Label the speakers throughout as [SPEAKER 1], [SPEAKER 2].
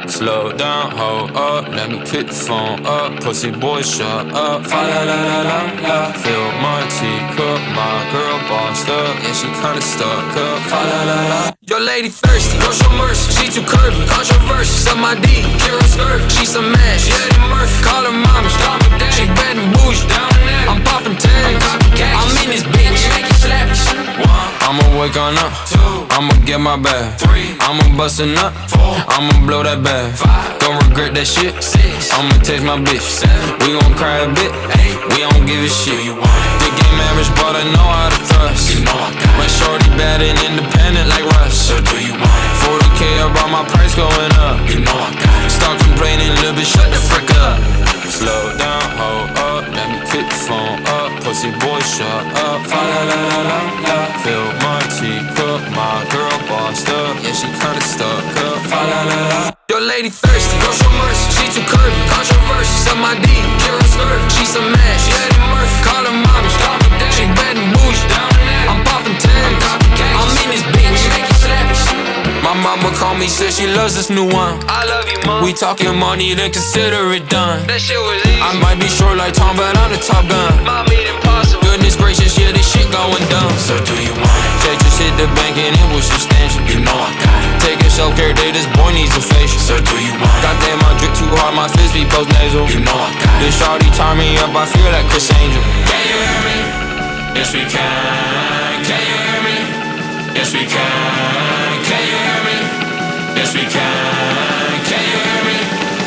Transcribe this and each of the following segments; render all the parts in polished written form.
[SPEAKER 1] Slow down, hold up, let me pick the phone up. Pussy boy, shut up. Fa la la la la la. Fill my teacup, my girl bossed up. Yeah, she kinda stuck up. Fa la la la. Your lady thirsty, no show mercy. She too curvy, controversy. Suck my D, Kira skirt. She some mash, yeah, Eddie Murphy. Call her mama, call me dad. She bad and bougie, down there. I'm popping tags, I'm in this bitch. I'ma wake on up, I'ma get my bag, I'ma bust a nut, I'ma blow that bag. Don't regret that shit, I'ma text my bitch. We gon' cry a bit, we don't give a shit. Big game average, but I know how to thrust. My shorty bad and independent like Russ. So do you want it? 40K about my price going up. You know I got it. Stop complaining, little bitch, shut the frick up. Slow down, hold up, let me pick the phone up. Pussy boy, shut up. Fa la la la la la. Fill my teacup, my girl bossed up. Yeah, she kinda stuck up. Fa la la la. Your lady thirsty, no show mercy. She too curvy, controversy. Suck my D, Kira skirt. She some mash, yeah, Eddie Murphy. Call her mama, call me dad. She bad and bougie, down there. I'm popping tags, I'm in this bitch. My mama called me, said she loves this new one. I love you, mom. We talking money, then consider it done. That shit was easy. I might be short like Tom, but I'm the Top Gun. My meat impossible. Goodness gracious, yeah, this shit going dumb. So do you want it? Check just hit the bank and it was substantial. You know I got it. Taking self-care day, this boy needs a facial. So do you want it? Goddamn, I drip too hard, my fist be post nasal. You know I got it. This shawty tie me up, I feel like Chris Angel. Can you hear me? Yes we can. Can you hear me? Yes we can. Can you hear me? Yes we can. Can you hear me?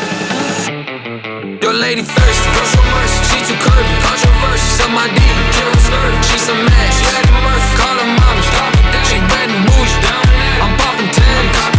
[SPEAKER 1] Your lady thirsty, no show mercy. She too curvy, controversy. Suck my D, Kira skirt. She some mash, yeah, Eddie Murphy. Call her mama, call me dad. She bad and bougie, down there. I'm popping tags.